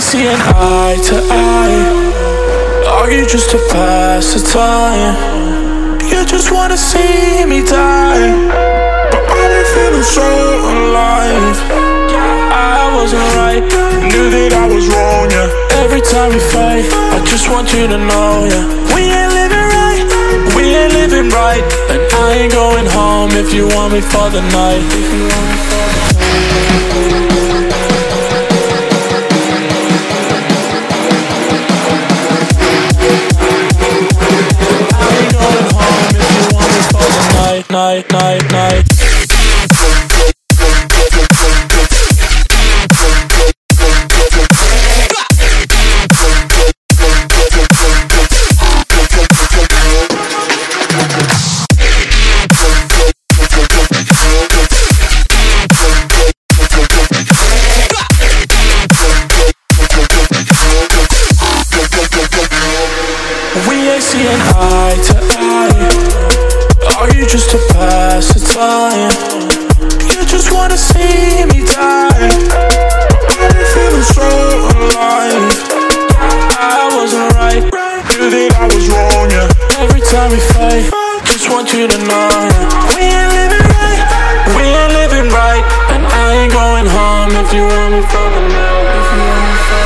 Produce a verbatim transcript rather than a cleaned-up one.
seeing eye to eye. Argue just to pass the time. You just wanna see me die, but I've been feeling so alive. I wasn't right, knew that I was wrong, yeah. Every time we fight, I just want you to know, yeah. We ain't living right, we ain't living right. And I ain't going home if you want me for the night. If you want me for the night. Night, night, night. We ain't seeing eye to eye. Are you just to pass the time? You just wanna see me die. I'm feeling so alive. I wasn't right, knew that I was wrong, yeah. Every time we fight, just want you to know, yeah. We ain't living right, we ain't living right. And I ain't going home if you want me for the night. If you want me for